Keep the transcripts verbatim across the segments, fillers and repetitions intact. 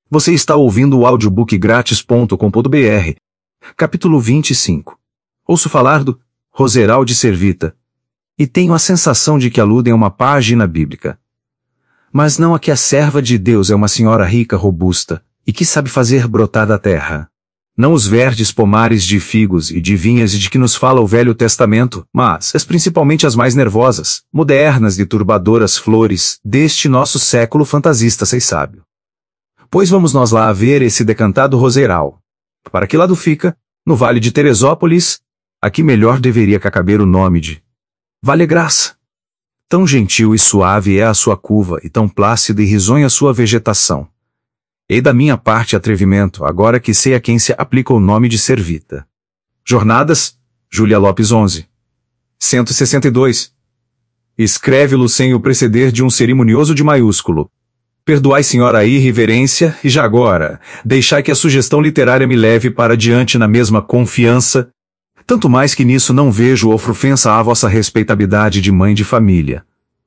Você está ouvindo o audiobook grátis ponto com ponto br. Capítulo vinte e cinco. Ouço falar do Roseral de Servita e tenho a sensação de que aludem a uma página bíblica. Mas não a que a serva de Deus é uma senhora rica, robusta, e que sabe fazer brotar da terra. Não os verdes pomares de figos e de vinhas de que nos fala o Velho Testamento, mas as principalmente as mais nervosas, modernas e turbadoras flores deste nosso século fantasista e sábio. Pois vamos nós lá ver esse decantado roseral. Para que lado fica? No Vale de Teresópolis? Aqui melhor deveria caber o nome de Vale Graça. Tão gentil e suave é a sua curva e tão plácida e risonha a sua vegetação. Ei da minha parte atrevimento, agora que sei a quem se aplica o nome de Servita. Jornadas, Júlia Lopes onze. cento e sessenta e dois. Escreve-lo sem o preceder de um cerimonioso de maiúsculo. Perdoai, senhora, a irreverência, e já agora, deixai que a sugestão literária me leve para diante na mesma confiança, tanto mais que nisso não vejo ofensa à vossa respeitabilidade de mãe de família.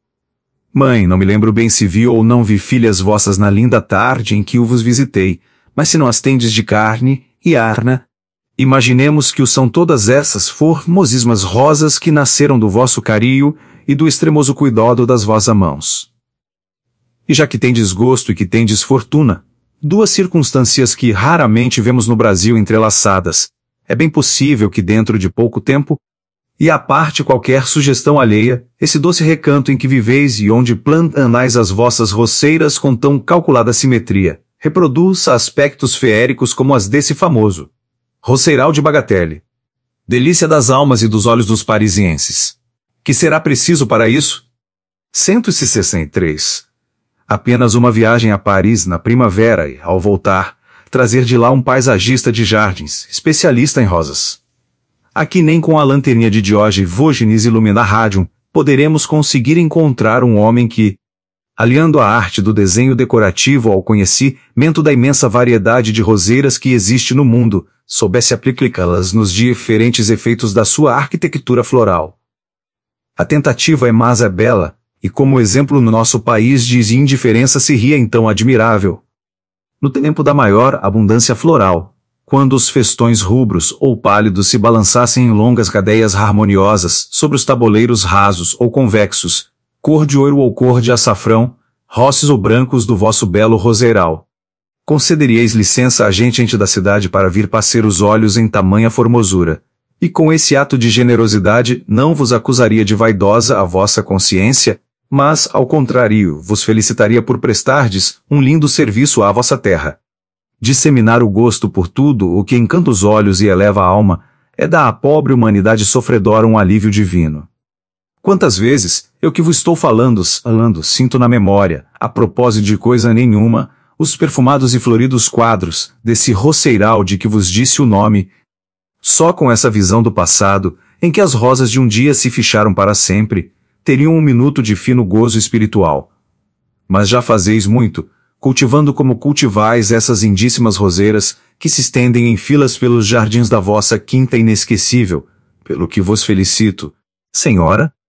Mãe, não me lembro bem se vi ou não vi filhas vossas na linda tarde em que o vos visitei, mas se não as tendes de carne e arna, imaginemos que o são todas essas formosíssimas rosas que nasceram do vosso carinho e do extremoso cuidado das vossas mãos. E já que tendes gosto e que tendes fortuna, duas circunstâncias que raramente vemos no Brasil entrelaçadas, é bem possível que dentro de pouco tempo, e à parte qualquer sugestão alheia, esse doce recanto em que viveis e onde plantanais as vossas roceiras com tão calculada simetria, reproduza aspectos feéricos como as desse famoso Roceiral de Bagatelle. Delícia das almas e dos olhos dos parisienses. Que será preciso para isso? cento e sessenta e três. Apenas uma viagem a Paris na primavera e, ao voltar, trazer de lá um paisagista de jardins, especialista em rosas. Aqui nem com a lanterninha de Diógenes ilumina a rádio, poderemos conseguir encontrar um homem que, aliando a arte do desenho decorativo ao conhecimento da imensa variedade de roseiras que existe no mundo, soubesse aplicá-las nos diferentes efeitos da sua arquitetura floral. A tentativa é mas é bela, e como exemplo no nosso país de indiferença se ria então admirável. No tempo da maior abundância floral, quando os festões rubros ou pálidos se balançassem em longas cadeias harmoniosas sobre os tabuleiros rasos ou convexos, cor de ouro ou cor de açafrão, roces ou brancos do vosso belo roseiral. Concederieis licença a gente da cidade para vir passear os olhos em tamanha formosura, e com esse ato de generosidade não vos acusaria de vaidosa a vossa consciência, mas, ao contrário, vos felicitaria por prestardes um lindo serviço à vossa terra. Disseminar o gosto por tudo o que encanta os olhos e eleva a alma, é dar à pobre humanidade sofredora um alívio divino. Quantas vezes, eu que vos estou falando, falando, sinto na memória, a propósito de coisa nenhuma, os perfumados e floridos quadros, desse roceiral de que vos disse o nome, só com essa visão do passado, em que as rosas de um dia se ficharam para sempre, teriam um minuto de fino gozo espiritual. Mas já fazeis muito, cultivando como cultivais essas lindíssimas roseiras, que se estendem em filas pelos jardins da vossa quinta inesquecível, pelo que vos felicito, senhora,